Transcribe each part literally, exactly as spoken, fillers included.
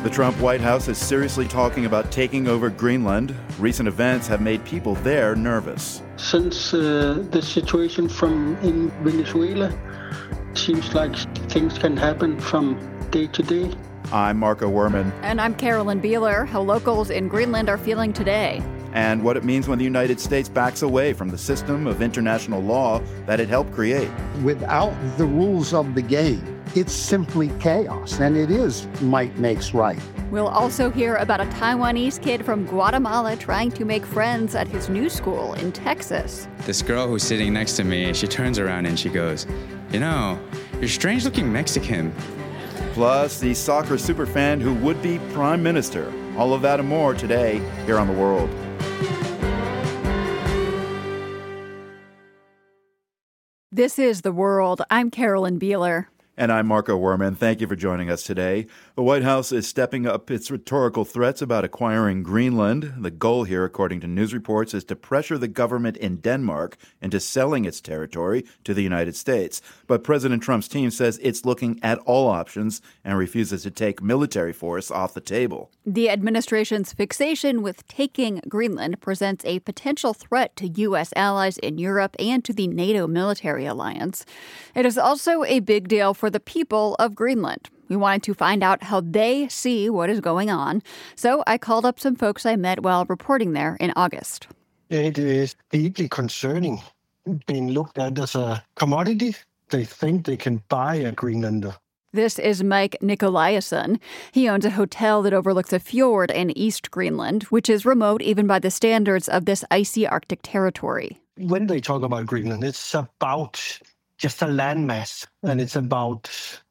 The Trump White House is seriously talking about taking over Greenland. Recent events have made people there nervous. Since uh, the situation from in Venezuela, it seems like things can happen from day to day. I'm Marco Werman. And I'm Carolyn Beeler. How locals in Greenland are feeling today. And what it means when the United States backs away from the system of international law that it helped create. Without the rules of the game, it's simply chaos, and it is might makes right. We'll also hear about a Taiwanese kid from Guatemala trying to make friends at his new school in Texas. This girl who's sitting next to me, she turns around and she goes, "You know, you're strange-looking Mexican." Plus, the soccer superfan who would be prime minister. All of that and more today here on The World. This is The World. I'm Carolyn Beeler. And I'm Marco Werman. Thank you for joining us today. The White House is stepping up its rhetorical threats about acquiring Greenland. The goal here, according to news reports, is to pressure the government in Denmark into selling its territory to the United States. But President Trump's team says it's looking at all options and refuses to take military force off the table. The administration's fixation with taking Greenland presents a potential threat to U S allies in Europe and to the NATO military alliance. It is also a big deal for the people of Greenland. We wanted to find out how they see what is going on, so I called up some folks I met while reporting there in August. It is deeply concerning being looked at as a commodity. They think they can buy a Greenlander. This is Mike Nikolaisen. He owns a hotel that overlooks a fjord in East Greenland, which is remote even by the standards of this icy Arctic territory. When they talk about Greenland, it's about just a landmass, and it's about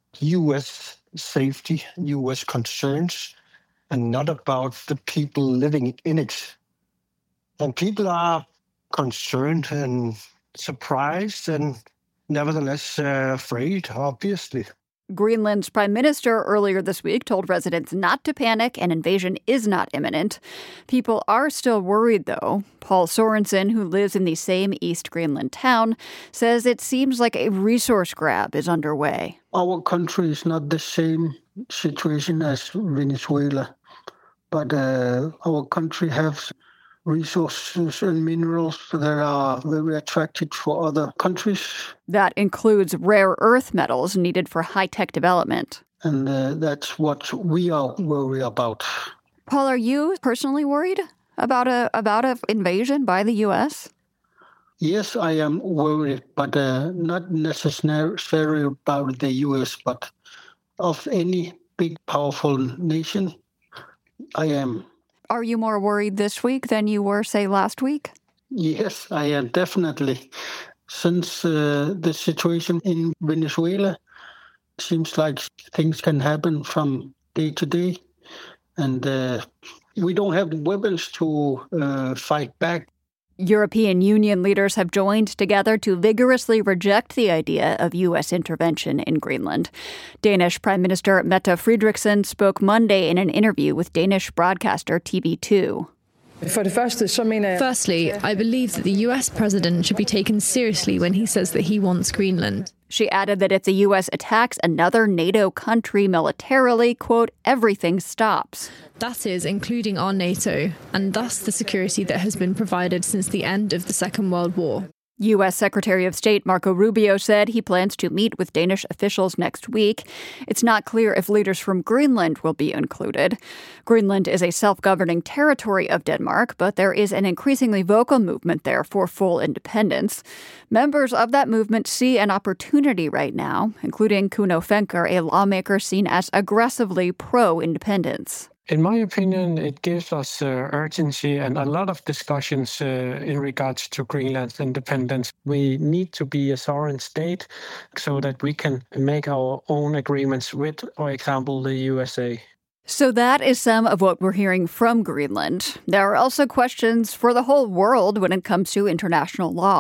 U S safety, U S concerns, and not about the people living in it. And people are concerned and surprised and nevertheless uh, afraid, obviously. Greenland's prime minister earlier this week told residents not to panic. An invasion is not imminent. People are still worried, though. Paul Sorensen, who lives in the same East Greenland town, says it seems like a resource grab is underway. Our country is not the same situation as Venezuela, but uh, our country has resources and minerals that are very attractive for other countries. That includes rare earth metals needed for high-tech development. And uh, that's what we are worried about. Paul, are you personally worried about a about an invasion by the U S? Yes, I am worried, but uh, not necessarily about the U S, but of any big, powerful nation, I am. Are you more worried this week than you were, say, last week? Yes, I am definitely. Since uh, the situation in Venezuela, it seems like things can happen from day to day. And uh, we don't have weapons to uh, fight back. European Union leaders have joined together to vigorously reject the idea of U S intervention in Greenland. Danish Prime Minister Mette Frederiksen spoke Monday in an interview with Danish broadcaster T V two. Firstly, I believe that the U S president should be taken seriously when he says that he wants Greenland. She added that if the U S attacks another NATO country militarily, quote, everything stops. That is, including our NATO, and thus the security that has been provided since the end of the Second World War. U S Secretary of State Marco Rubio said he plans to meet with Danish officials next week. It's not clear if leaders from Greenland will be included. Greenland is a self-governing territory of Denmark, but there is an increasingly vocal movement there for full independence. Members of that movement see an opportunity right now, including Kuno Fenker, a lawmaker seen as aggressively pro-independence. In my opinion, it gives us uh, urgency and a lot of discussions uh, in regards to Greenland's independence. We need to be a sovereign state so that we can make our own agreements with, for example, the U S A. So that is some of what we're hearing from Greenland. There are also questions for the whole world when it comes to international law.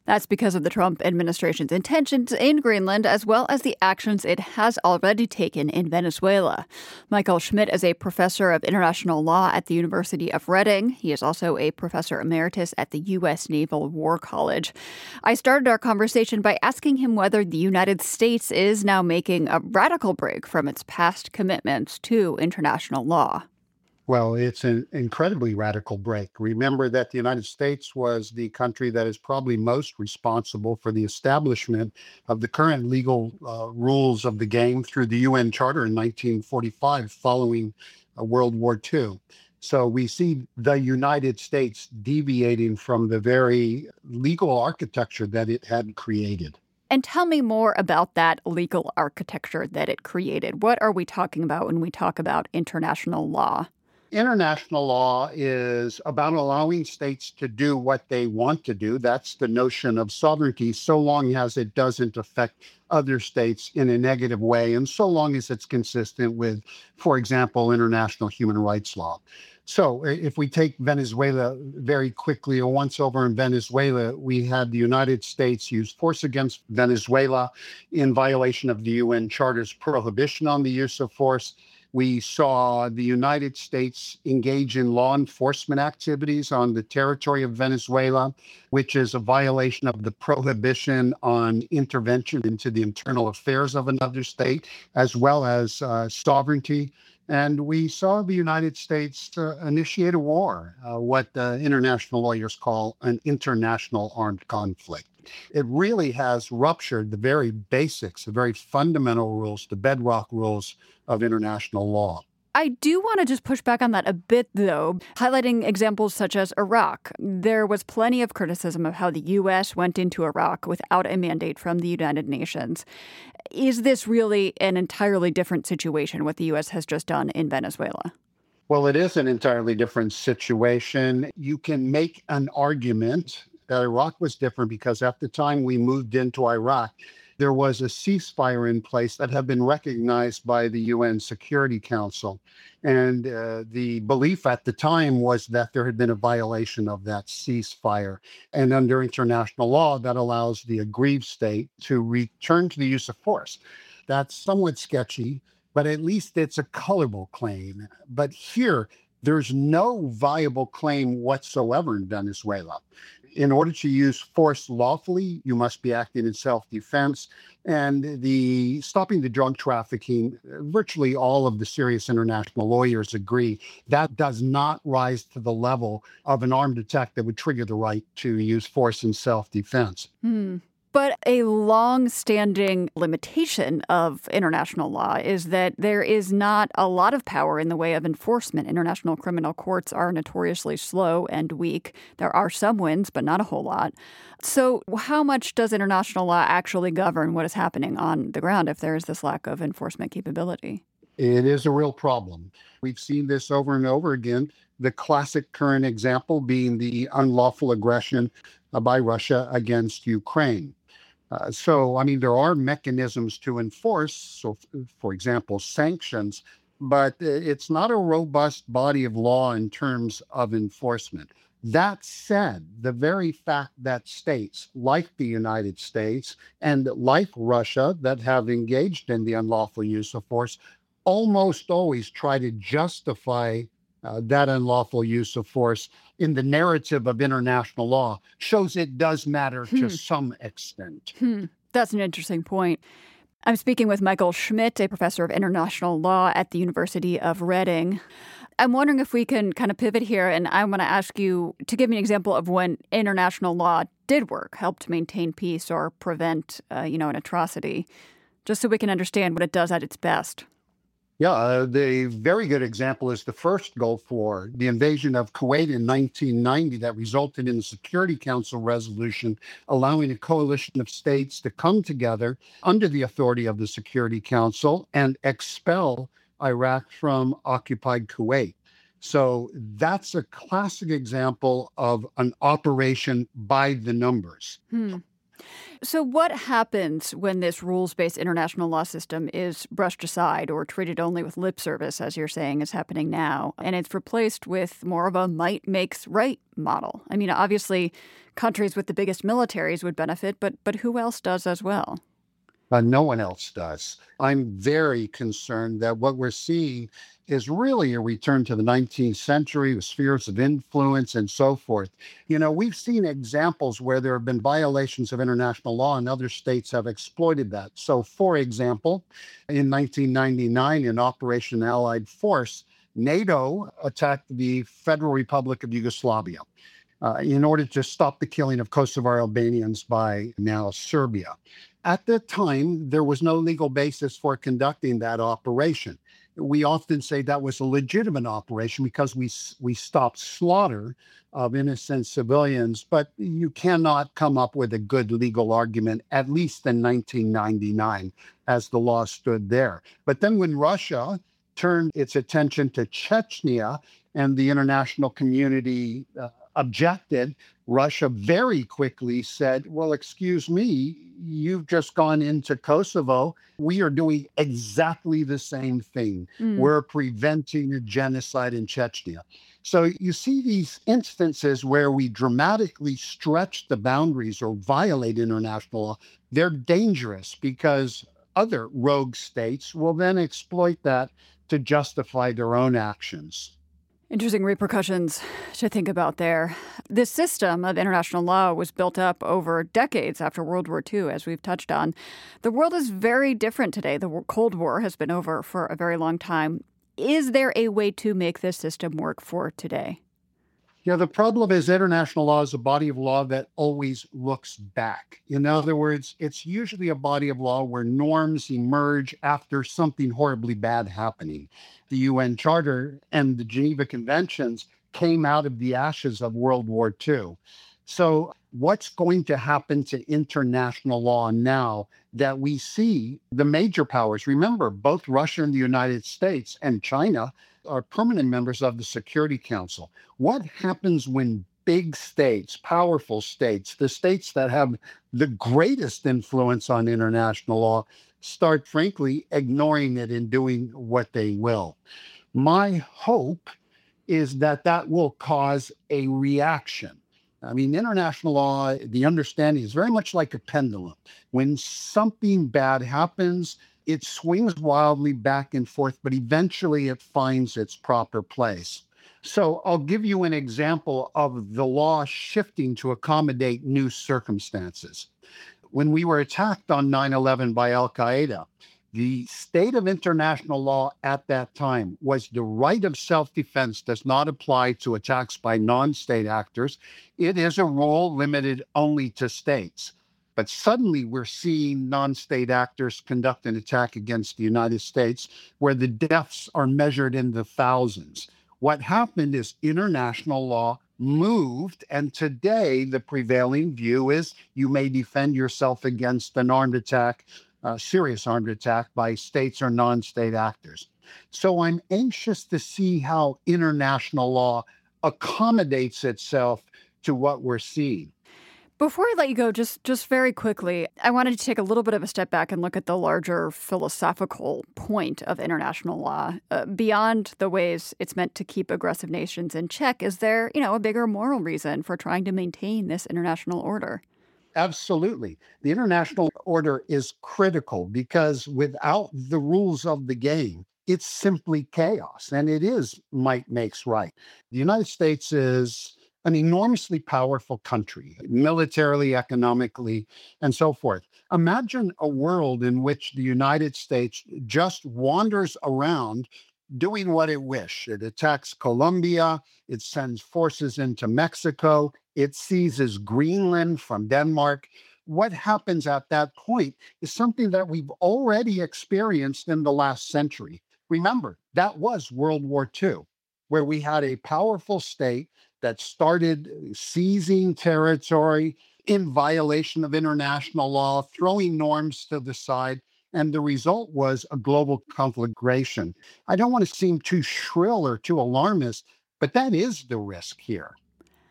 That's because of the Trump administration's intentions in Greenland, as well as the actions it has already taken in Venezuela. Michael Schmidt is a professor of international law at the University of Reading. He is also a professor emeritus at the U S Naval War College. I started our conversation by asking him whether the United States is now making a radical break from its past commitments to international law. Well, it's an incredibly radical break. Remember that the United States was the country that is probably most responsible for the establishment of the current legal uh, rules of the game through the U N Charter in nineteen forty-five, following uh, World War Two. So we see the United States deviating from the very legal architecture that it had created. And tell me more about that legal architecture that it created. What are we talking about when we talk about international law? International law is about allowing states to do what they want to do. That's the notion of sovereignty, so long as it doesn't affect other states in a negative way, and so long as it's consistent with, for example, international human rights law. So if we take Venezuela very quickly, or once over in Venezuela, we had the United States use force against Venezuela in violation of the U N Charter's prohibition on the use of force. We saw the United States engage in law enforcement activities on the territory of Venezuela, which is a violation of the prohibition on intervention into the internal affairs of another state, as well as uh, sovereignty. And we saw the United States uh, initiate a war, uh, what uh, international lawyers call an international armed conflict. It really has ruptured the very basics, the very fundamental rules, the bedrock rules of international law. I do want to just push back on that a bit, though, highlighting examples such as Iraq. There was plenty of criticism of how the U S went into Iraq without a mandate from the United Nations. Is this really an entirely different situation, what the U S has just done in Venezuela? Well, it is an entirely different situation. You can make an argument that Iraq was different because at the time we moved into Iraq, there was a ceasefire in place that had been recognized by the U N Security Council. And uh, the belief at the time was that there had been a violation of that ceasefire. And under international law, that allows the aggrieved state to return to the use of force. That's somewhat sketchy, but at least it's a colorable claim. But here, there's no viable claim whatsoever in Venezuela. In order to use force lawfully, you must be acting in self-defense. And the stopping the drug trafficking, virtually all of the serious international lawyers agree that does not rise to the level of an armed attack that would trigger the right to use force in self-defense. Hmm. But a long-standing limitation of international law is that there is not a lot of power in the way of enforcement. International criminal courts are notoriously slow and weak. There are some wins, but not a whole lot. So how much does international law actually govern what is happening on the ground if there is this lack of enforcement capability? It is a real problem. We've seen this over and over again. The classic current example being the unlawful aggression uh, by Russia against Ukraine. Uh, so, I mean, there are mechanisms to enforce, so, for example, sanctions, but it's not a robust body of law in terms of enforcement. That said, the very fact that states like the United States and like Russia that have engaged in the unlawful use of force almost always try to justify uh, that unlawful use of force in the narrative of international law shows it does matter hmm. to some extent. Hmm. That's an interesting point. I'm speaking with Michael Schmidt, a professor of international law at the University of Reading. I'm wondering if we can kind of pivot here, and I want to ask you to give me an example of when international law did work, helped maintain peace or prevent, uh, you know, an atrocity, just so we can understand what it does at its best. Yeah, uh, the very good example is the first Gulf War, the invasion of Kuwait in nineteen ninety that resulted in the Security Council resolution allowing a coalition of states to come together under the authority of the Security Council and expel Iraq from occupied Kuwait. So that's a classic example of an operation by the numbers. Hmm. So what happens when this rules-based international law system is brushed aside or treated only with lip service, as you're saying is happening now, and it's replaced with more of a might makes right model? I mean, obviously, countries with the biggest militaries would benefit, but but who else does as well? Uh, no one else does. I'm very concerned that what we're seeing is really a return to the nineteenth century, with spheres of influence and so forth. You know, we've seen examples where there have been violations of international law and other states have exploited that. So, for example, in nineteen ninety-nine, in Operation Allied Force, NATO attacked the Federal Republic of Yugoslavia uh, in order to stop the killing of Kosovar Albanians by now Serbia. At the time, there was no legal basis for conducting that operation. We often say that was a legitimate operation because we we stopped slaughter of innocent civilians, but you cannot come up with a good legal argument, at least in nineteen ninety-nine, as the law stood there. But then when Russia turned its attention to Chechnya and the international community uh, objected, Russia very quickly said, well, excuse me, you've just gone into Kosovo. We are doing exactly the same thing. Mm. We're preventing a genocide in Chechnya. So you see these instances where we dramatically stretch the boundaries or violate international law. They're dangerous because other rogue states will then exploit that to justify their own actions. Interesting repercussions to think about there. This system of international law was built up over decades after World War Two, as we've touched on. The world is very different today. The Cold War has been over for a very long time. Is there a way to make this system work for today? Yeah, the problem is international law is a body of law that always looks back. In other words, it's usually a body of law where norms emerge after something horribly bad happening. The U N Charter and the Geneva Conventions came out of the ashes of World War Two. So what's going to happen to international law now that we see the major powers? Remember, both Russia and the United States and China are permanent members of the Security Council. What happens when big states, powerful states, the states that have the greatest influence on international law, start, frankly, ignoring it and doing what they will? My hope is that that will cause a reaction. I mean, international law, the understanding is very much like a pendulum. When something bad happens, it swings wildly back and forth, but eventually it finds its proper place. So I'll give you an example of the law shifting to accommodate new circumstances. When we were attacked on nine eleven by Al-Qaeda, the state of international law at that time was the right of self-defense does not apply to attacks by non-state actors. It is a rule limited only to states. But suddenly we're seeing non-state actors conduct an attack against the United States where the deaths are measured in the thousands. What happened is international law moved, and today the prevailing view is you may defend yourself against an armed attack, a serious armed attack by states or non-state actors. So I'm anxious to see how international law accommodates itself to what we're seeing. Before I let you go, just just very quickly, I wanted to take a little bit of a step back and look at the larger philosophical point of international law. Uh, beyond the ways it's meant to keep aggressive nations in check, is there, you know, a bigger moral reason for trying to maintain this international order? Absolutely. The international order is critical because without the rules of the game, it's simply chaos. And it is might makes right. The United States is an enormously powerful country, militarily, economically, and so forth. Imagine a world in which the United States just wanders around doing what it wishes. It attacks Colombia, it sends forces into Mexico, it seizes Greenland from Denmark. What happens at that point is something that we've already experienced in the last century. Remember, that was World War Two, where we had a powerful state that started seizing territory in violation of international law, throwing norms to the side, and the result was a global conflagration. I don't want to seem too shrill or too alarmist, but that is the risk here.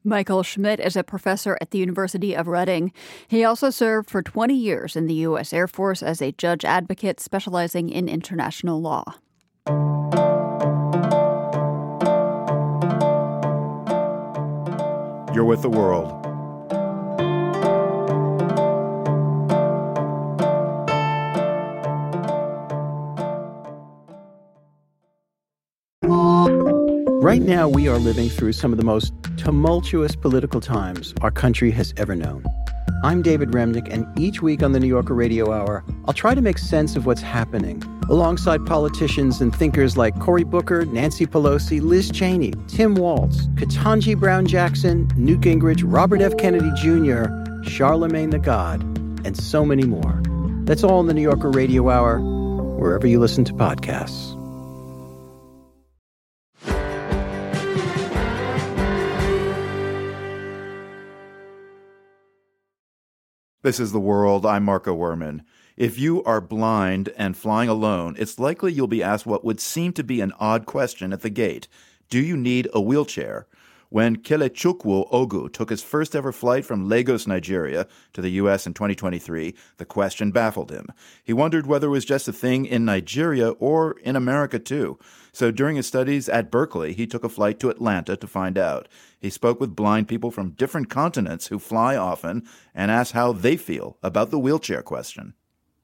Michael Schmidt is a professor at the University of Reading. He also served for twenty years in the U S Air Force as a judge advocate specializing in international law. You're with The World. Right now, we are living through some of the most tumultuous political times our country has ever known. I'm David Remnick, and each week on the New Yorker Radio Hour, I'll try to make sense of what's happening, alongside politicians and thinkers like Cory Booker, Nancy Pelosi, Liz Cheney, Tim Walz, Ketanji Brown Jackson, Newt Gingrich, Robert F. Kennedy Junior, Charlemagne the God, and so many more. That's all in the New Yorker Radio Hour, wherever you listen to podcasts. This is The World. I'm Marco Werman. If you are blind and flying alone, it's likely you'll be asked what would seem to be an odd question at the gate. Do you need a wheelchair? When Kelechukwu Ogu took his first ever flight from Lagos, Nigeria, to the U S in twenty twenty-three, the question baffled him. He wondered whether it was just a thing in Nigeria or in America, too. So during his studies at Berkeley, he took a flight to Atlanta to find out. He spoke with blind people from different continents who fly often and asked how they feel about the wheelchair question.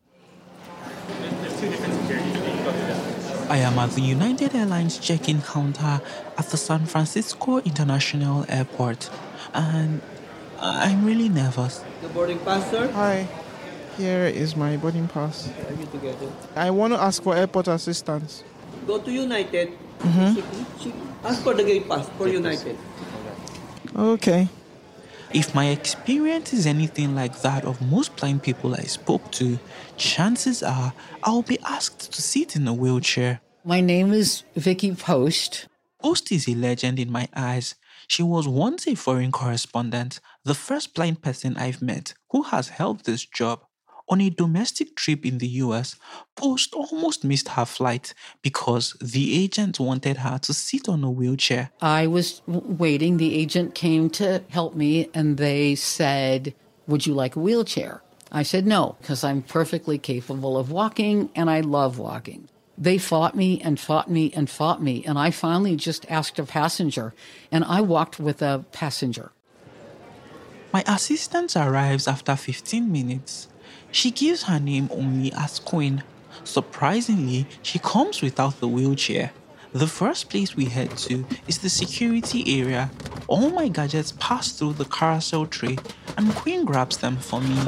I am at the United Airlines check-in counter at the San Francisco International Airport, and I'm really nervous. The boarding pass, sir? Hi, here is my boarding pass. Are you together? I want to ask for airport assistance. Go to United. Mm-hmm. Ask for the gate pass for United. Okay. If my experience is anything like that of most blind people I spoke to, chances are I'll be asked to sit in a wheelchair. My name is Vicky Post. Post is a legend in my eyes. She was once a foreign correspondent, the first blind person I've met who has held this job. On a domestic trip in the U S, Post almost missed her flight because the agent wanted her to sit on a wheelchair. I was waiting. The agent came to help me, and they said, "Would you like a wheelchair?" I said no, because I'm perfectly capable of walking, and I love walking. They fought me and fought me and fought me, and I finally just asked a passenger, and I walked with a passenger. My assistant arrives after fifteen minutes. She gives her name only as Queen. Surprisingly, she comes without the wheelchair. The first place we head to is the security area. All my gadgets pass through the carousel tray, and Queen grabs them for me.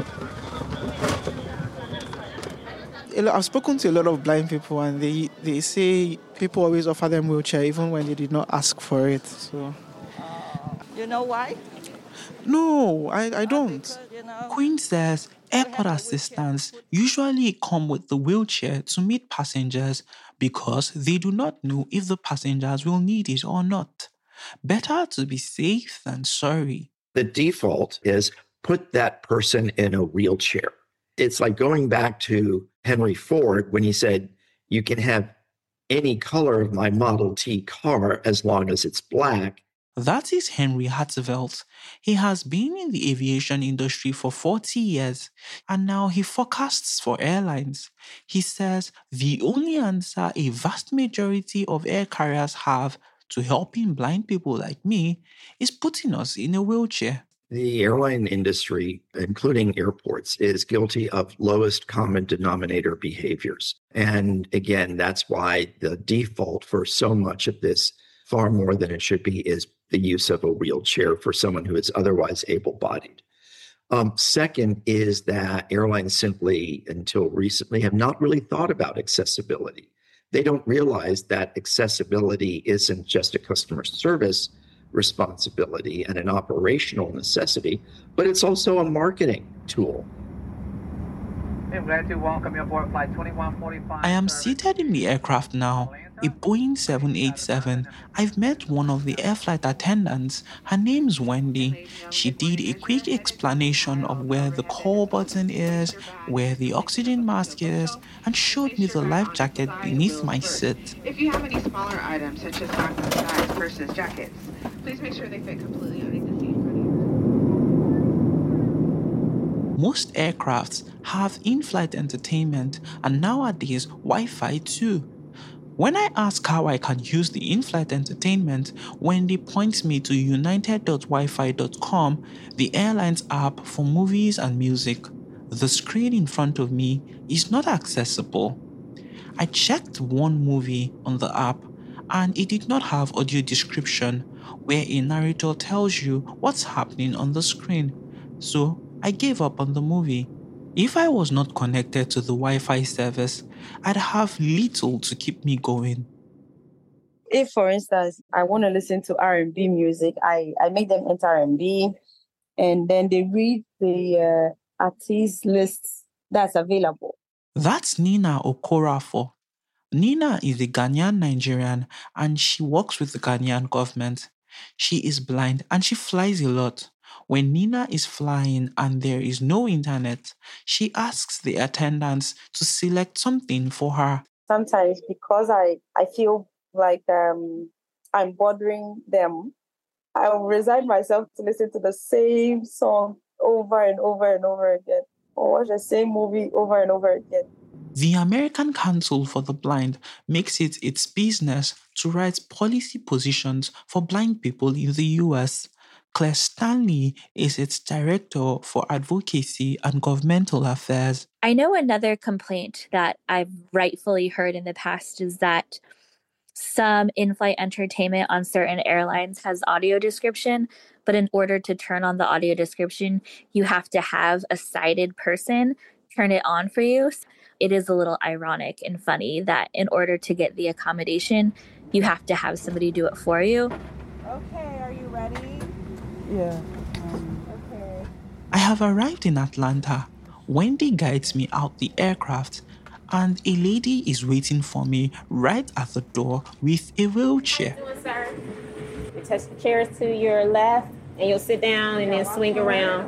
I've spoken to a lot of blind people, and they, they say people always offer them wheelchair even when they did not ask for it. So, you know why? No, I, I don't. Because, you know, Queen says airport assistants usually come with the wheelchair to meet passengers because they do not know if the passengers will need it or not. Better to be safe than sorry. The default is put that person in a wheelchair. It's like going back to Henry Ford when he said, you can have any color of my Model T car as long as it's black. That is Henry Harteveldt. He has been in the aviation industry for forty years, and now he forecasts for airlines. He says the only answer a vast majority of air carriers have to helping blind people like me is putting us in a wheelchair. The airline industry, including airports, is guilty of lowest common denominator behaviors. And again, that's why the default for so much of this, far more than it should be, is the use of a wheelchair for someone who is otherwise able-bodied. Um, second is that airlines simply, until recently, have not really thought about accessibility. They don't realize that accessibility isn't just a customer service responsibility and an operational necessity, but it's also a marketing tool. I'm glad to welcome you aboard flight twenty-one forty-five. I am seated in the aircraft now, a Boeing seven eighty-seven. I've met one of the air flight attendants. Her name's Wendy. She did a quick explanation of where the call button is, where the oxygen mask is, and showed me the life jacket beneath my seat. If you have any smaller items, such as backpack bags, purses, jackets, please make sure they fit completely underneath the seat. Most aircrafts have in-flight entertainment and nowadays Wi-Fi too. When I ask how I can use the in-flight entertainment, Wendy points me to united dot wifi dot com, the airline's app for movies and music. The screen in front of me is not accessible. I checked one movie on the app and it did not have audio description where a narrator tells you what's happening on the screen. So I gave up on the movie. If I was not connected to the Wi-Fi service, I'd have little to keep me going. If, for instance, I want to listen to R and B music, I, I make them enter R and B, and then they read the uh, artist lists that's available. That's Nina Okorafor. Nina is a Ghanaian Nigerian and she works with the Ghanaian government. She is blind and she flies a lot. When Nina is flying and there is no internet, she asks the attendants to select something for her. Sometimes because I, I feel like um, I'm bothering them, I will resign myself to listen to the same song over and over and over again, or watch the same movie over and over again. The American Council for the Blind makes it its business to write policy positions for blind people in the U S. Claire Stanley is its director for advocacy and governmental affairs. I know another complaint that I've rightfully heard in the past is that some in-flight entertainment on certain airlines has audio description, but in order to turn on the audio description, you have to have a sighted person turn it on for you. It is a little ironic and funny that in order to get the accommodation, you have to have somebody do it for you. Okay, are you ready? Yeah. Um, okay. I have arrived in Atlanta. Wendy guides me out the aircraft, and a lady is waiting for me right at the door with a wheelchair. How you doing, sir? You touch the chairs to your left, and you'll sit down and then swing around.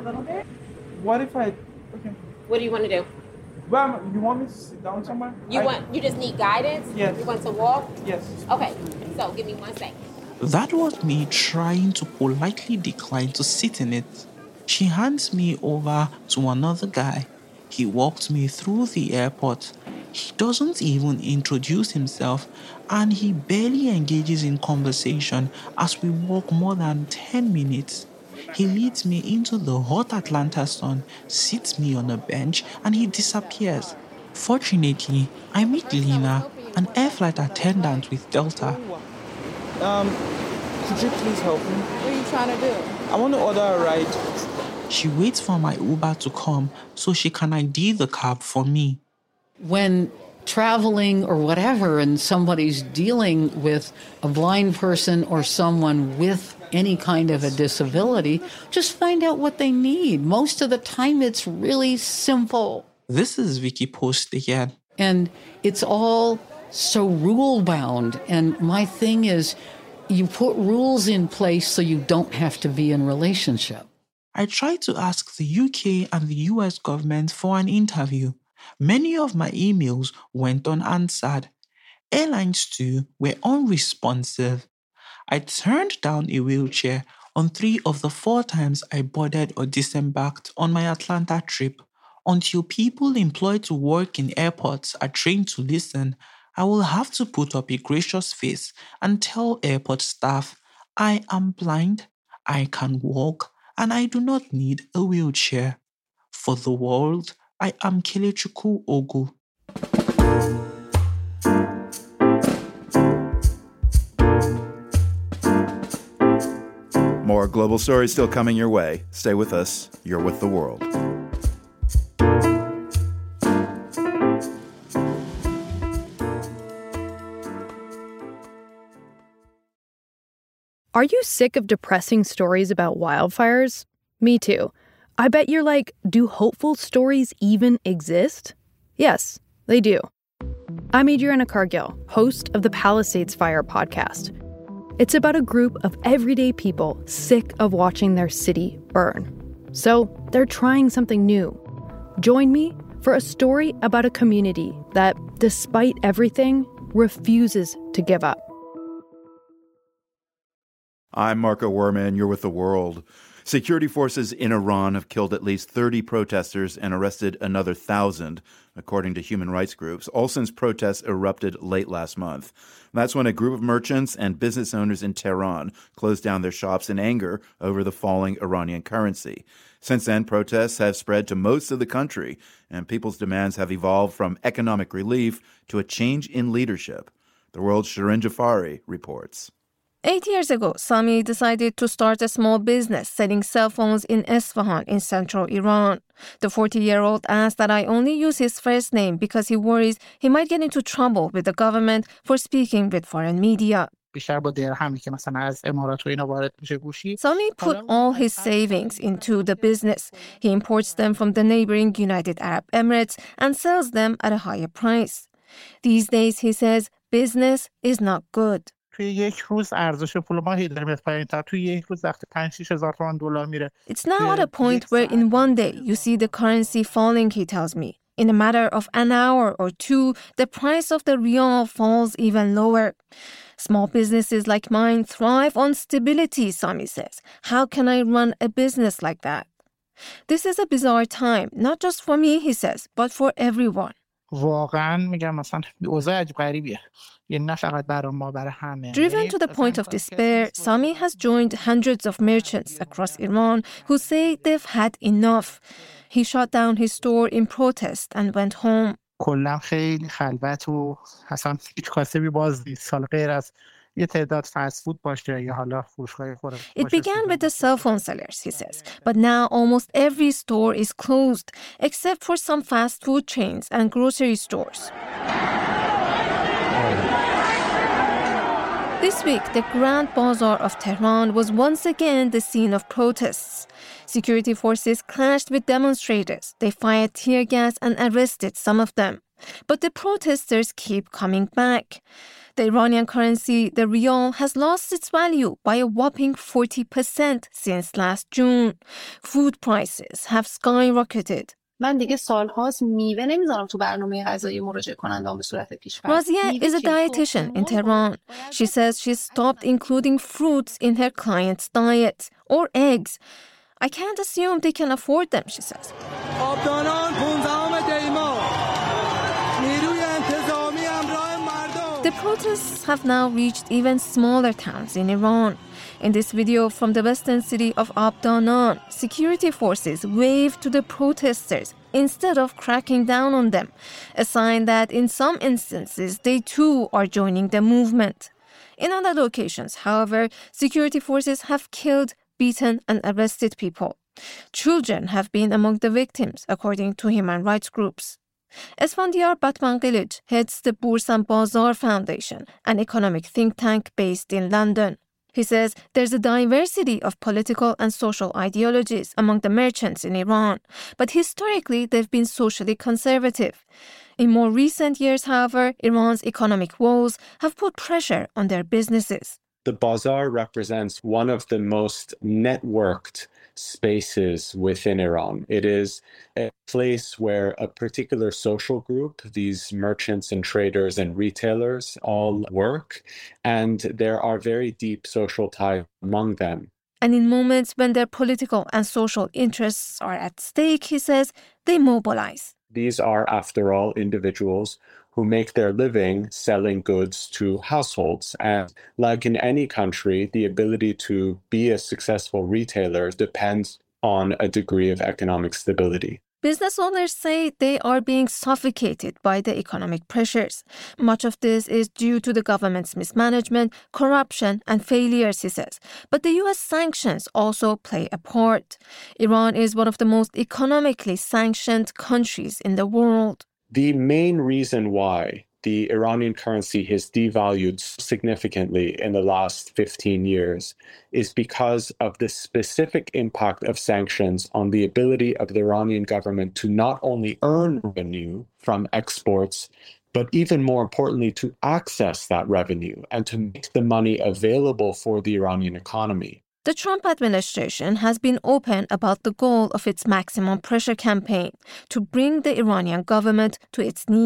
What if I... Okay. What do you want to do? Well, you want me to sit down somewhere? You I... want? You just need guidance? Yes. You want to walk? Yes. Okay, so give me one second. That was me trying to politely decline to sit in it. She hands me over to another guy. He walked me through the airport. He doesn't even introduce himself, and he barely engages in conversation as we walk more than ten minutes. He leads me into the hot Atlanta sun, sits me on a bench, and he disappears. Fortunately, I meet Lena, an air flight attendant with Delta. Um, could you please help me? What are you trying to do? I want to order a ride. She waits for my Uber to come so she can I D the cab for me. When traveling or whatever and somebody's dealing with a blind person or someone with any kind of a disability, just find out what they need. Most of the time, it's really simple. This is Vicky Post again. And it's all so rule-bound. And my thing is, you put rules in place so you don't have to be in relationship. I tried to ask the U K and the U S government for an interview. Many of my emails went unanswered. Airlines too were unresponsive. I turned down a wheelchair on three of the four times I boarded or disembarked on my Atlanta trip. Until people employed to work in airports are trained to listen, I will have to put up a gracious face and tell airport staff, I am blind, I can walk, and I do not need a wheelchair. For the world, I am Kelechukwu Ogu. More global stories still coming your way. Stay with us. You're with the world. Are you sick of depressing stories about wildfires? Me too. I bet you're like, do hopeful stories even exist? Yes, they do. I'm Adriana Cargill, host of the Palisades Fire podcast. It's about a group of everyday people sick of watching their city burn. So they're trying something new. Join me for a story about a community that, despite everything, refuses to give up. I'm Marco Werman. You're with the world. Security forces in Iran have killed at least thirty protesters and arrested another thousand, according to human rights groups, all since protests erupted late last month. That's when a group of merchants and business owners in Tehran closed down their shops in anger over the falling Iranian currency. Since then, protests have spread to most of the country, and people's demands have evolved from economic relief to a change in leadership. The World's Shirin Jafari reports. Eight years ago, Sami decided to start a small business selling cell phones in Isfahan in central Iran. The forty-year-old asked that I only use his first name because he worries he might get into trouble with the government for speaking with foreign media. Sami put all his savings into the business. He imports them from the neighboring United Arab Emirates and sells them at a higher price. These days, he says, business is not good. It's now at a point where in one day you see the currency falling, he tells me. In a matter of an hour or two, the price of the rial falls even lower. Small businesses like mine thrive on stability, Sami says. How can I run a business like that? This is a bizarre time, not just for me, he says, but for everyone. Driven to the point of despair, Sami has joined hundreds of merchants across Iran who say they've had enough. He shut down his store in protest and went home. It began with the cell phone sellers, he says, but now almost every store is closed, except for some fast food chains and grocery stores. This week, the Grand Bazaar of Tehran was once again the scene of protests. Security forces clashed with demonstrators. They fired tear gas and arrested some of them. But the protesters keep coming back. The Iranian currency, the rial, has lost its value by a whopping forty percent since last June. Food prices have skyrocketed. Razia is a dietitian in Tehran. She says she's stopped including fruits in her clients' diet or eggs. I can't assume they can afford them, she says. The protests have now reached even smaller towns in Iran. In this video from the western city of Abdanan, security forces wave to the protesters instead of cracking down on them, a sign that in some instances they too are joining the movement. In other locations, however, security forces have killed, beaten, and arrested people. Children have been among the victims, according to human rights groups. Esfandiar Batmangilic heads the Burs and Bazar Foundation, an economic think tank based in London. He says there's a diversity of political and social ideologies among the merchants in Iran, but historically they've been socially conservative. In more recent years, however, Iran's economic woes have put pressure on their businesses. The bazaar represents one of the most networked spaces within Iran. It is a place where a particular social group, these merchants and traders and retailers, all work, and there are very deep social ties among them. And in moments when their political and social interests are at stake, he says, they mobilize. These are, after all, individuals who make their living selling goods to households. And like in any country, the ability to be a successful retailer depends on a degree of economic stability. Business owners say they are being suffocated by the economic pressures. Much of this is due to the government's mismanagement, corruption, and failures, he says. But the U S sanctions also play a part. Iran is one of the most economically sanctioned countries in the world. The main reason why the Iranian currency has devalued significantly in the last fifteen years is because of the specific impact of sanctions on the ability of the Iranian government to not only earn revenue from exports, but even more importantly, to access that revenue and to make the money available for the Iranian economy. The Trump administration has been open about the goal of its maximum pressure campaign to bring the Iranian government to its knees.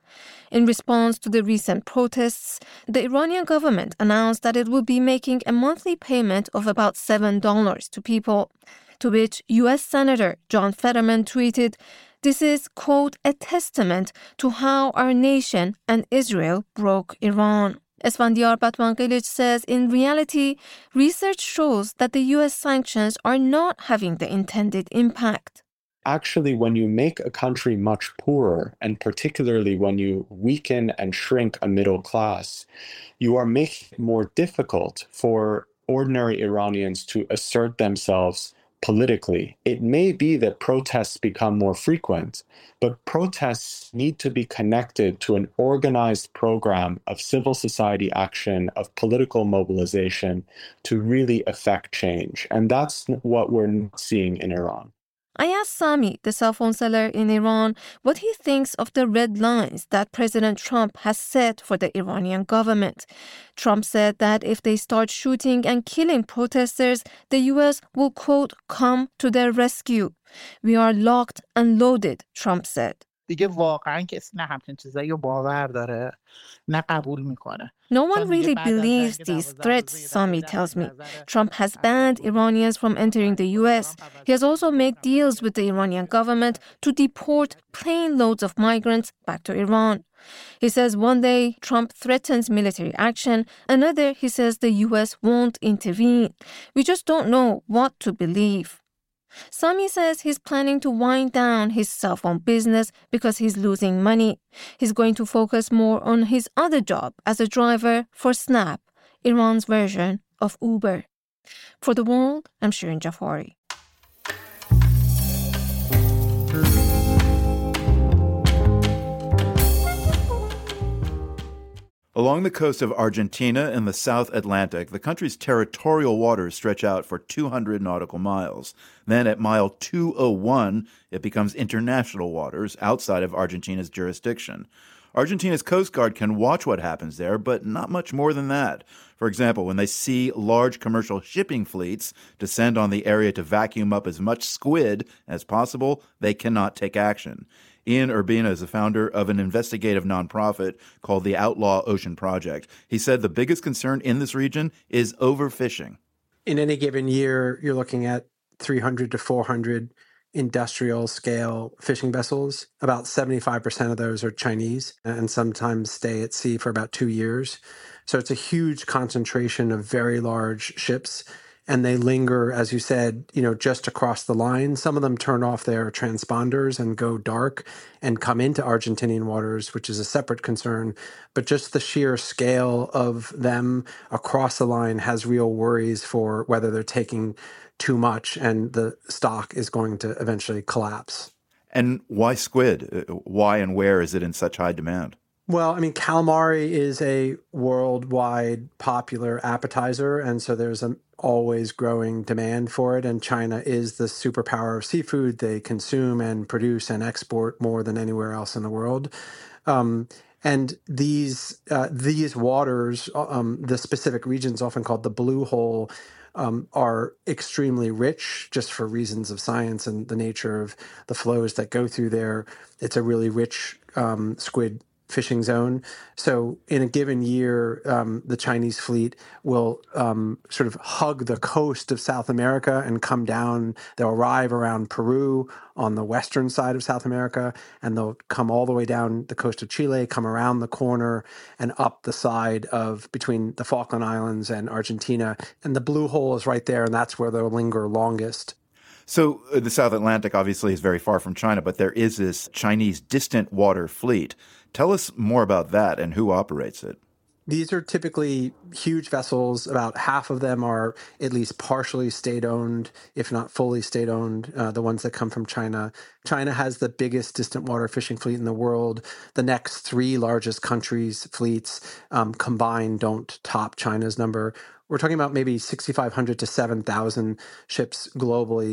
In response to the recent protests, the Iranian government announced that it will be making a monthly payment of about seven dollars to people, to which U S Senator John Fetterman tweeted, "This is, quote, a testament to how our nation and Israel broke Iran." Esfandiar Batmanghelidj says, in reality, research shows that the U S sanctions are not having the intended impact. Actually, when you make a country much poorer, and particularly when you weaken and shrink a middle class, you are making it more difficult for ordinary Iranians to assert themselves politically. It may be that protests become more frequent, but protests need to be connected to an organized program of civil society action, of political mobilization to really affect change. And that's what we're not seeing in Iran. I asked Sami, the cell phone seller in Iran, what he thinks of the red lines that President Trump has set for the Iranian government. Trump said that if they start shooting and killing protesters, the U S will, quote, come to their rescue. We are locked and loaded, Trump said. دیگه واقعا کسی نه همچین چیزایی رو باور داره نه قبول میکنه. No one really believes these threats, Sami tells me. Trump has banned Iranians from entering the U S. He has also made deals with the Iranian government to deport plane loads of migrants back to Iran. He says one day Trump threatens military action, another he says the U S won't intervene. We just don't know what to believe. Sami says he's planning to wind down his cell phone business because he's losing money. He's going to focus more on his other job as a driver for Snap, Iran's version of Uber. For The World, I'm Shirin Jafari. Along the coast of Argentina in the South Atlantic, the country's territorial waters stretch out for two hundred nautical miles. Then at mile two oh one, it becomes international waters outside of Argentina's jurisdiction. Argentina's Coast Guard can watch what happens there, but not much more than that. For example, when they see large commercial shipping fleets descend on the area to vacuum up as much squid as possible, they cannot take action. Ian Urbina is the founder of an investigative nonprofit called the Outlaw Ocean Project. He said the biggest concern in this region is overfishing. In any given year, you're looking at three hundred to four hundred industrial scale fishing vessels. About seventy-five percent of those are Chinese and sometimes stay at sea for about two years. So it's a huge concentration of very large ships. And they linger, as you said, you know, just across the line. Some of them turn off their transponders and go dark and come into Argentinian waters, which is a separate concern. But just the sheer scale of them across the line has real worries for whether they're taking too much and the stock is going to eventually collapse. And why squid? Why and where is it in such high demand? Well, I mean, calamari is a worldwide popular appetizer, and so there's an always growing demand for it. And China is the superpower of seafood. They consume and produce and export more than anywhere else in the world. Um, and these uh, these waters, um, the specific regions often called the blue hole, um, are extremely rich just for reasons of science and the nature of the flows that go through there. It's a really rich um, squid fishing zone. So in a given year, um, the Chinese fleet will um, sort of hug the coast of South America and come down. They'll arrive around Peru on the western side of South America, and they'll come all the way down the coast of Chile, come around the corner and up the side of between the Falkland Islands and Argentina. And the blue hole is right there, and that's where they'll linger longest. So uh, the South Atlantic obviously is very far from China, but there is this Chinese distant water fleet. Tell us more about that and who operates it. These are typically huge vessels. About half of them are at least partially state-owned, if not fully state-owned, uh, the ones that come from China. China has the biggest distant water fishing fleet in the world. The next three largest countries' fleets um, combined don't top China's number. We're talking about maybe sixty-five hundred to seven thousand ships globally.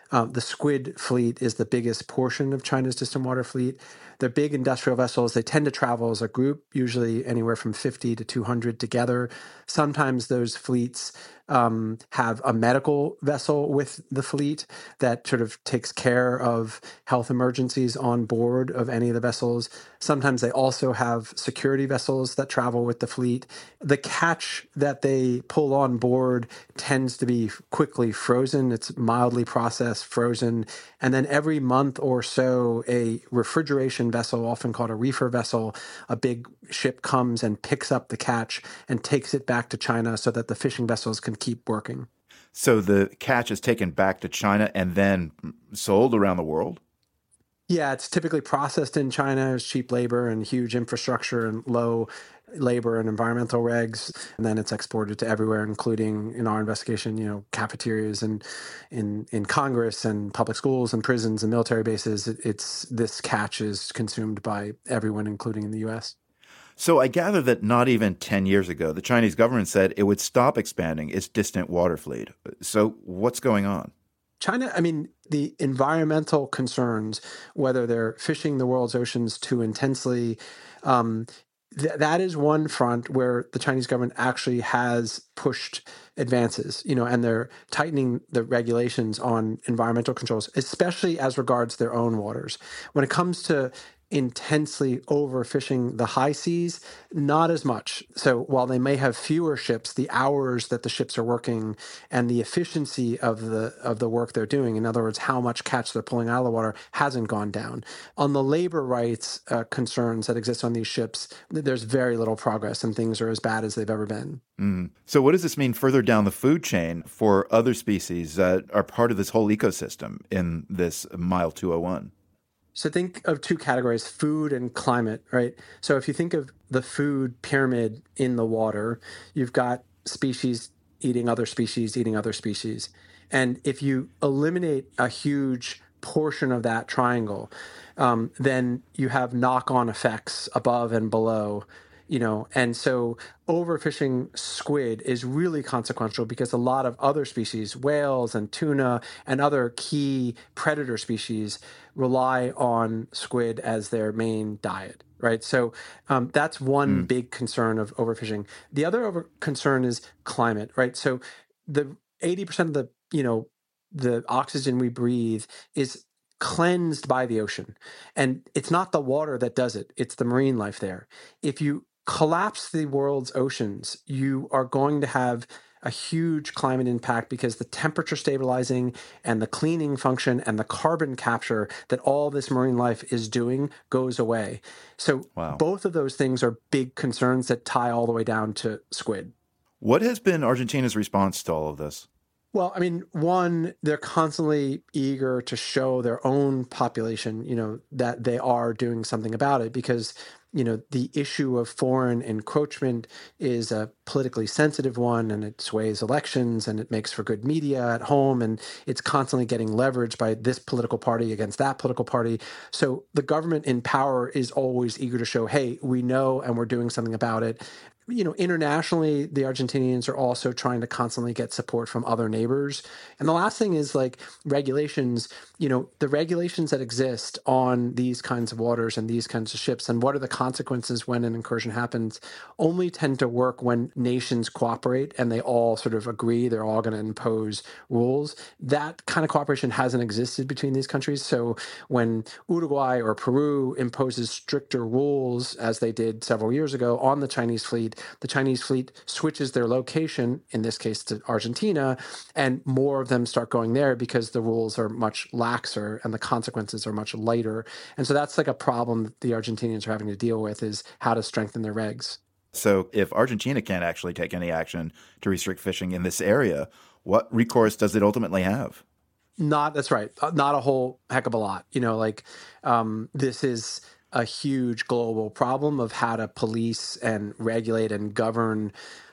Um, the squid fleet is the biggest portion of China's distant water fleet. They're big industrial vessels. They tend to travel as a group, usually anywhere from fifty to two hundred together. Sometimes those fleets um, have a medical vessel with the fleet that sort of takes care of health emergencies on board of any of the vessels. Sometimes they also have security vessels that travel with the fleet. The catch that they pull on board tends to be quickly frozen. It's mildly processed, frozen. And then every month or so, a refrigeration vessel, often called a reefer vessel, a big ship comes and picks up the catch and takes it back to China so that the fishing vessels can keep working. So the catch is taken back to China and then sold around the world? Yeah, it's typically processed in China as cheap labor and huge infrastructure and low labor and environmental regs, and then it's exported to everywhere, including, in our investigation, you know, cafeterias and in in Congress and public schools and prisons and military bases. It, it's this catch is consumed by everyone, including in the U S. So I gather that not even ten years ago, the Chinese government said it would stop expanding its distant water fleet. So what's going on? China, I mean, the environmental concerns, whether they're fishing the world's oceans too intensely, um, th- that is one front where the Chinese government actually has pushed advances, you know, and they're tightening the regulations on environmental controls, especially as regards their own waters. When it comes to intensely overfishing the high seas, not as much. So while they may have fewer ships, the hours that the ships are working and the efficiency of the of the work they're doing, in other words, how much catch they're pulling out of the water, hasn't gone down. On the labor rights uh, concerns that exist on these ships, there's very little progress and things are as bad as they've ever been. Mm. So what does this mean further down the food chain for other species that are part of this whole ecosystem in this Mile two oh one? So think of two categories, food and climate, right? So if you think of the food pyramid in the water, you've got species eating other species, eating other species. And if you eliminate a huge portion of that triangle, um, then you have knock-on effects above and below. You know, and so overfishing squid is really consequential because a lot of other species, whales and tuna and other key predator species, rely on squid as their main diet, right? So um, that's one mm. big concern of overfishing. The other over concern is climate, right? So the eighty percent of the, you know, the oxygen we breathe is cleansed by the ocean. And it's not the water that does it. It's the marine life there. If you collapse the world's oceans, you are going to have a huge climate impact because the temperature stabilizing and the cleaning function and the carbon capture that all this marine life is doing goes away. So wow. both of those things are big concerns that tie all the way down to squid. What has been Argentina's response to all of this? Well, I mean, one, they're constantly eager to show their own population, you know, that they are doing something about it because, you know, the issue of foreign encroachment is a politically sensitive one and it sways elections and it makes for good media at home and it's constantly getting leveraged by this political party against that political party. So the government in power is always eager to show, hey, we know and we're doing something about it. You know, internationally, the Argentinians are also trying to constantly get support from other neighbors. And the last thing is like regulations, you know, the regulations that exist on these kinds of waters and these kinds of ships and what are the consequences when an incursion happens only tend to work when nations cooperate and they all sort of agree they're all going to impose rules. That kind of cooperation hasn't existed between these countries. So when Uruguay or Peru imposes stricter rules, as they did several years ago on the Chinese fleet, the Chinese fleet switches their location, in this case to Argentina, and more of them start going there because the rules are much laxer and the consequences are much lighter. And so that's like a problem that the Argentinians are having to deal with is how to strengthen their regs. So if Argentina can't actually take any action to restrict fishing in this area, what recourse does it ultimately have? Not, that's right. Not a whole heck of a lot. You know, like um, this is a huge global problem of how to police and regulate and govern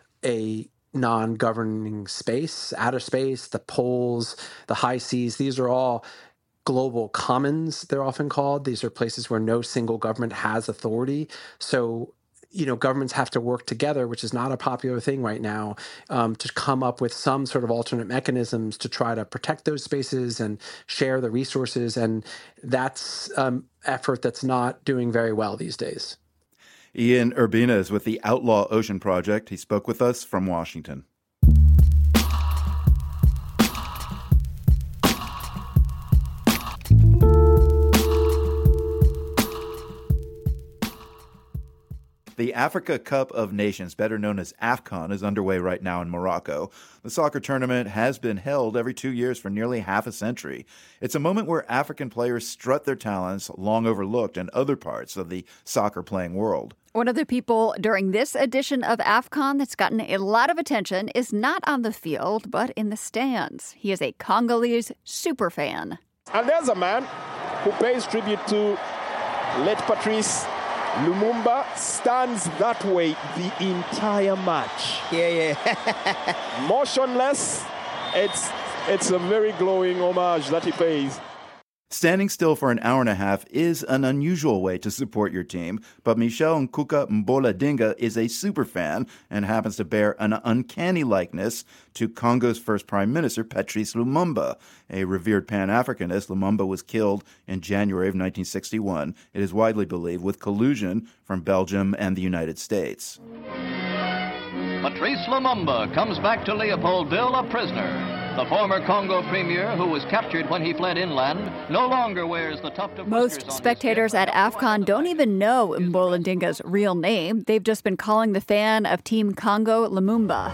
a non-governing space, outer space, the poles, the high seas. These are all global commons, they're often called. These are places where no single government has authority. So you know, governments have to work together, which is not a popular thing right now, um, to come up with some sort of alternate mechanisms to try to protect those spaces and share the resources. And that's an um, effort that's not doing very well these days. Ian Urbina is with the Outlaw Ocean Project. He spoke with us from Washington. The Africa Cup of Nations, better known as AFCON, is underway right now in Morocco. The soccer tournament has been held every two years for nearly half a century. It's a moment where African players strut their talents, long overlooked in other parts of the soccer-playing world. One of the people during this edition of AFCON that's gotten a lot of attention is not on the field, but in the stands. He is a Congolese superfan. And there's a man who pays tribute to late Patrice Lumumba, stands that way the entire match. Yeah, yeah. Motionless. It's it's a very glowing homage that he pays. Standing still for an hour and a half is an unusual way to support your team, but Michel Nkuka Mbola-Dinga is a super fan and happens to bear an uncanny likeness to Congo's first prime minister, Patrice Lumumba. A revered Pan-Africanist, Lumumba was killed in January of nineteen sixty-one. It is widely believed with collusion from Belgium and the United States. Patrice Lumumba comes back to Leopoldville a prisoner. The former Congo premier, who was captured when he fled inland, no longer wears the tuft of Most spectators at AFCON don't even know Mbola-Dinga's real name. They've just been calling the fan of Team Congo Lumumba.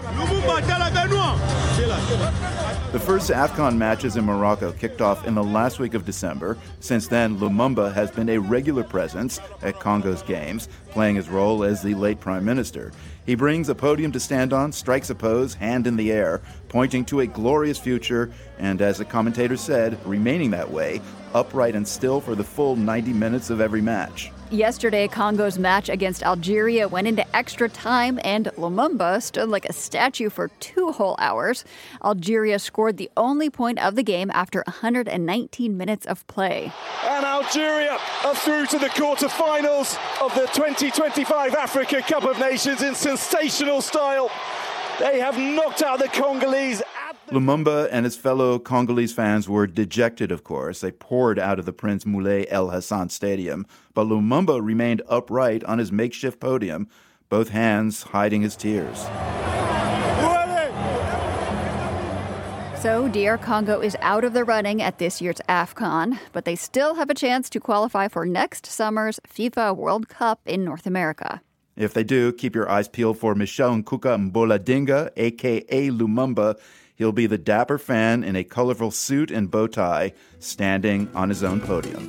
The first AFCON matches in Morocco kicked off in the last week of December. Since then, Lumumba has been a regular presence at Congo's games, playing his role as the late prime minister. He brings a podium to stand on, strikes a pose, hand in the air, pointing to a glorious future, and as the commentator said, remaining that way, upright and still for the full ninety minutes of every match. Yesterday, Congo's match against Algeria went into extra time, and Lumumba stood like a statue for two whole hours. Algeria scored the only point of the game after one hundred nineteen minutes of play. And Algeria are through to the quarterfinals of the twenty twenty-five Africa Cup of Nations in sensational style. They have knocked out the Congolese. Lumumba and his fellow Congolese fans were dejected, of course. They poured out of the Prince Moulay El Hassan Stadium. But Lumumba remained upright on his makeshift podium, both hands hiding his tears. So D R Congo is out of the running at this year's AFCON, but they still have a chance to qualify for next summer's FIFA World Cup in North America. If they do, keep your eyes peeled for Michel Nkuka Mbola-Dinga, a k a. Lumumba. He'll be the dapper fan in a colorful suit and bow tie, standing on his own podium.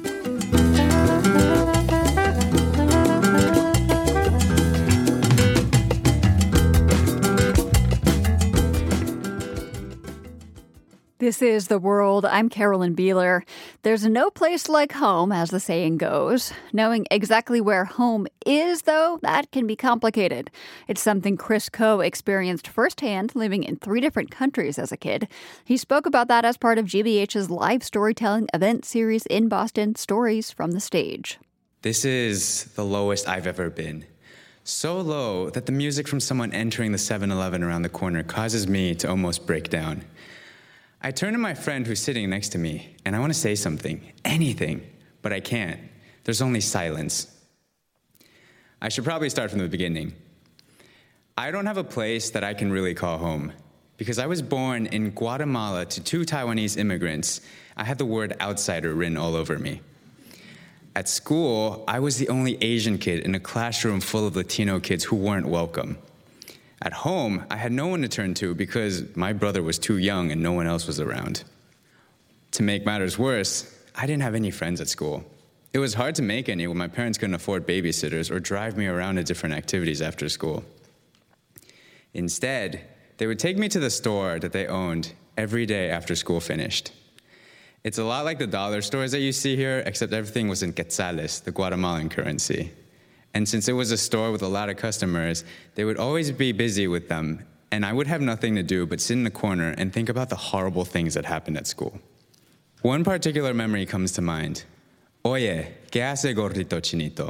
This is The World. I'm Carolyn Beeler. There's no place like home, as the saying goes. Knowing exactly where home is, though, that can be complicated. It's something Chris Coe experienced firsthand, living in three different countries as a kid. He spoke about that as part of G B H's live storytelling event series in Boston, Stories from the Stage. This is the lowest I've ever been. So low that the music from someone entering the seven eleven around the corner causes me to almost break down. I turn to my friend who's sitting next to me, and I want to say something, anything, but I can't. There's only silence. I should probably start from the beginning. I don't have a place that I can really call home. Because I was born in Guatemala to two Taiwanese immigrants, I had the word outsider written all over me. At school, I was the only Asian kid in a classroom full of Latino kids who weren't welcome. At home, I had no one to turn to because my brother was too young and no one else was around. To make matters worse, I didn't have any friends at school. It was hard to make any when my parents couldn't afford babysitters or drive me around to different activities after school. Instead, they would take me to the store that they owned every day after school finished. It's a lot like the dollar stores that you see here, except everything was in quetzales, the Guatemalan currency. And since it was a store with a lot of customers, they would always be busy with them, and I would have nothing to do but sit in the corner and think about the horrible things that happened at school. One particular memory comes to mind. Oye, ¿qué hace gordito chinito?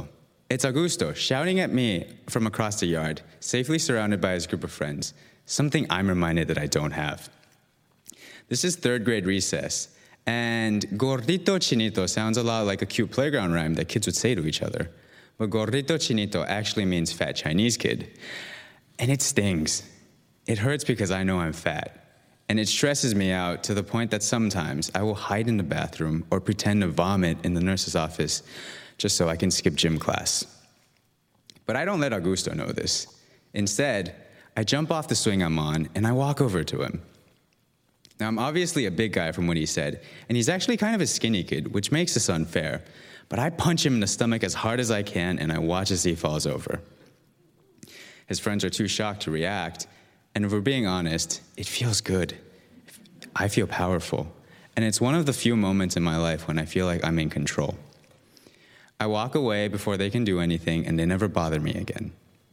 It's Augusto shouting at me from across the yard, safely surrounded by his group of friends, something I'm reminded that I don't have. This is third grade recess, and Gordito Chinito sounds a lot like a cute playground rhyme that kids would say to each other. But Gordito Chinito actually means fat Chinese kid. And it stings. It hurts because I know I'm fat. And it stresses me out to the point that sometimes I will hide in the bathroom or pretend to vomit in the nurse's office just so I can skip gym class. But I don't let Augusto know this. Instead, I jump off the swing I'm on and I walk over to him. Now, I'm obviously a big guy from what he said, and he's actually kind of a skinny kid, which makes this unfair. But I punch him in the stomach as hard as I can, and I watch as he falls over. His friends are too shocked to react, and if we're being honest, it feels good. I feel powerful, and it's one of the few moments in my life when I feel like I'm in control. I walk away before they can do anything, and they never bother me again.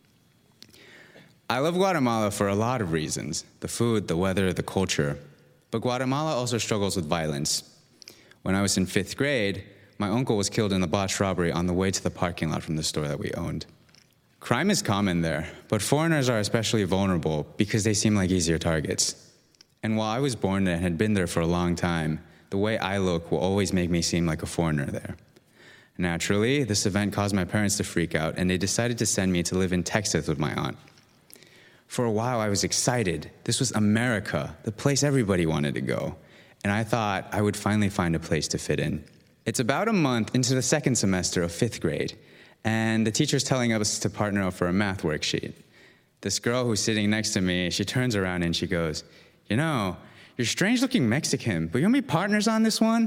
I love Guatemala for a lot of reasons: the food, the weather, the culture. But Guatemala also struggles with violence. When I was in fifth grade, my uncle was killed in a botched robbery on the way to the parking lot from the store that we owned. Crime is common there, but foreigners are especially vulnerable because they seem like easier targets. And while I was born there and had been there for a long time, the way I look will always make me seem like a foreigner there. Naturally, this event caused my parents to freak out, and they decided to send me to live in Texas with my aunt. For a while, I was excited. This was America, the place everybody wanted to go. And I thought I would finally find a place to fit in. It's about a month into the second semester of fifth grade, and the teacher's telling us to partner up for a math worksheet. This girl who's sitting next to me, she turns around and she goes, "You know, you're strange-looking Mexican, but you want to be partners on this one?"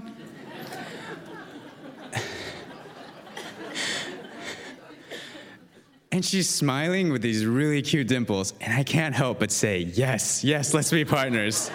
And she's smiling with these really cute dimples, and I can't help but say, yes, yes, let's be partners.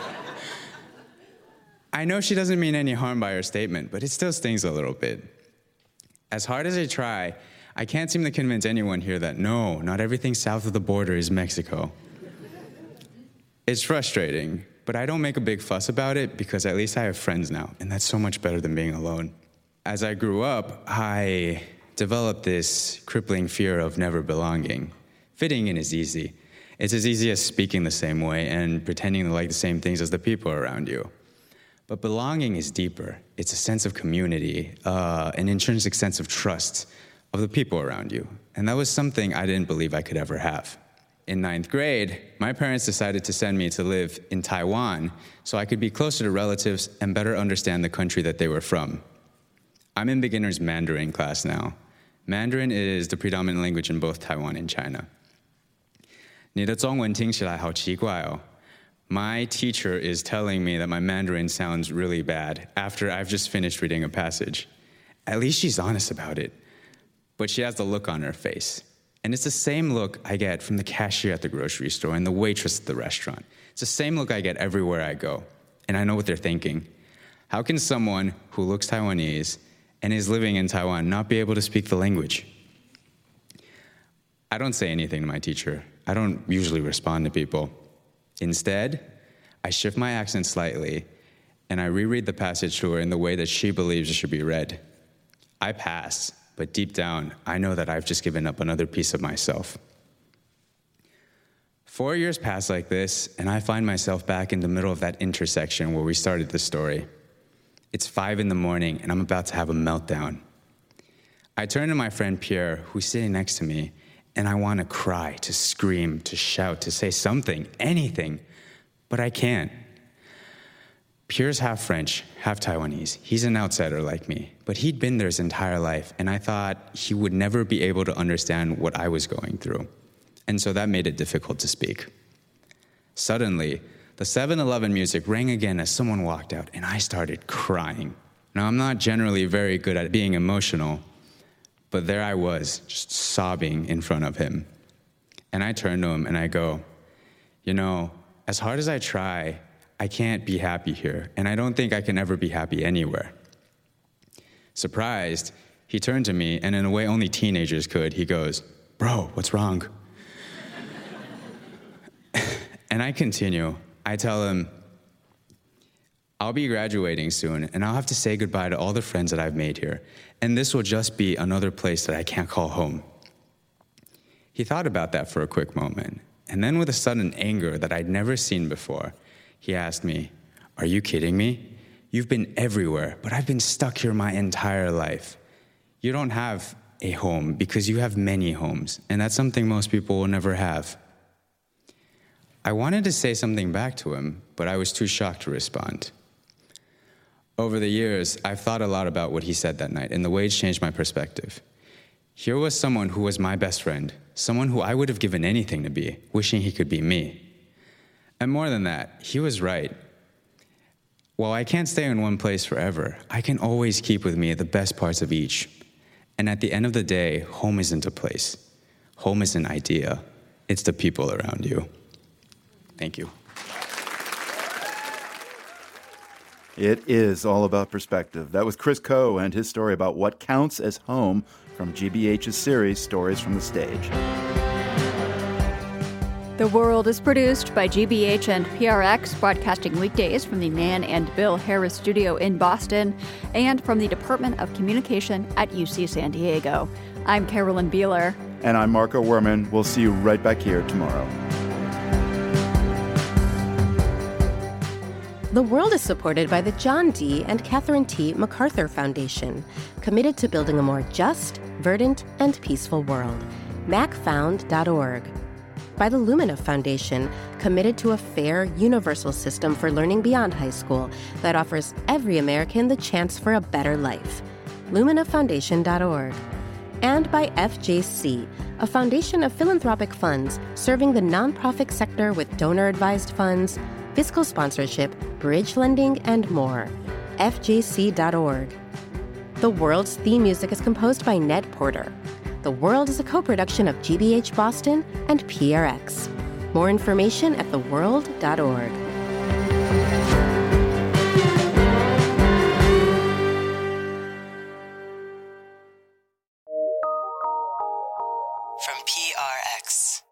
I know she doesn't mean any harm by her statement, but it still stings a little bit. As hard as I try, I can't seem to convince anyone here that no, not everything south of the border is Mexico. It's frustrating, but I don't make a big fuss about it because at least I have friends now, and that's so much better than being alone. As I grew up, I developed this crippling fear of never belonging. Fitting in is easy. It's as easy as speaking the same way and pretending to like the same things as the people around you. But belonging is deeper. It's a sense of community, uh, an intrinsic sense of trust of the people around you. And that was something I didn't believe I could ever have. In ninth grade, my parents decided to send me to live in Taiwan so I could be closer to relatives and better understand the country that they were from. I'm in beginner's Mandarin class now. Mandarin is the predominant language in both Taiwan and China. 你的中文听起来好奇怪哦. My teacher is telling me that my Mandarin sounds really bad after I've just finished reading a passage. At least she's honest about it. But she has the look on her face. And it's the same look I get from the cashier at the grocery store and the waitress at the restaurant. It's the same look I get everywhere I go. And I know what they're thinking. How can someone who looks Taiwanese and is living in Taiwan not be able to speak the language? I don't say anything to my teacher. I don't usually respond to people. Instead, I shift my accent slightly, and I reread the passage to her in the way that she believes it should be read. I pass, but deep down, I know that I've just given up another piece of myself. Four years pass like this, and I find myself back in the middle of that intersection where we started the story. It's five in the morning, and I'm about to have a meltdown. I turn to my friend Pierre, who's sitting next to me, and I want to cry, to scream, to shout, to say something, anything, but I can't. Pierre's half French, half Taiwanese. He's an outsider like me, but he'd been there his entire life, and I thought he would never be able to understand what I was going through. And so that made it difficult to speak. Suddenly, the seven eleven music rang again as someone walked out, and I started crying. Now, I'm not generally very good at being emotional, but there I was, just sobbing in front of him. And I turn to him and I go, you know, as hard as I try, I can't be happy here, and I don't think I can ever be happy anywhere. Surprised, he turned to me, and in a way only teenagers could, he goes, bro, what's wrong? And I continue. I tell him, I'll be graduating soon, and I'll have to say goodbye to all the friends that I've made here, and this will just be another place that I can't call home. He thought about that for a quick moment, and then with a sudden anger that I'd never seen before, he asked me, "Are you kidding me? You've been everywhere, but I've been stuck here my entire life. You don't have a home because you have many homes, and that's something most people will never have." I wanted to say something back to him, but I was too shocked to respond. Over the years, I've thought a lot about what he said that night, and the way it's changed my perspective. Here was someone who was my best friend, someone who I would have given anything to be, wishing he could be me. And more than that, he was right. While I can't stay in one place forever, I can always keep with me the best parts of each. And at the end of the day, home isn't a place. Home is an idea. It's the people around you. Thank you. It is all about perspective. That was Chris Coe and his story about what counts as home from G B H's series, Stories from the Stage. The World is produced by G B H and P R X, broadcasting weekdays from the Nan and Bill Harris studio in Boston and from the Department of Communication at U C San Diego. I'm Carolyn Beeler. And I'm Marco Werman. We'll see you right back here tomorrow. The World is supported by the John D. and Catherine T. MacArthur Foundation, committed to building a more just, verdant, and peaceful world. mac found dot org. By the Lumina Foundation, committed to a fair, universal system for learning beyond high school that offers every American the chance for a better life. lumina foundation dot org. And by F J C, a foundation of philanthropic funds serving the nonprofit sector with donor-advised funds, fiscal sponsorship, bridge lending, and more. F J C dot org. The World's theme music is composed by Ned Porter. The World is a co-production of G B H Boston and P R X. More information at the world dot org. From P R X.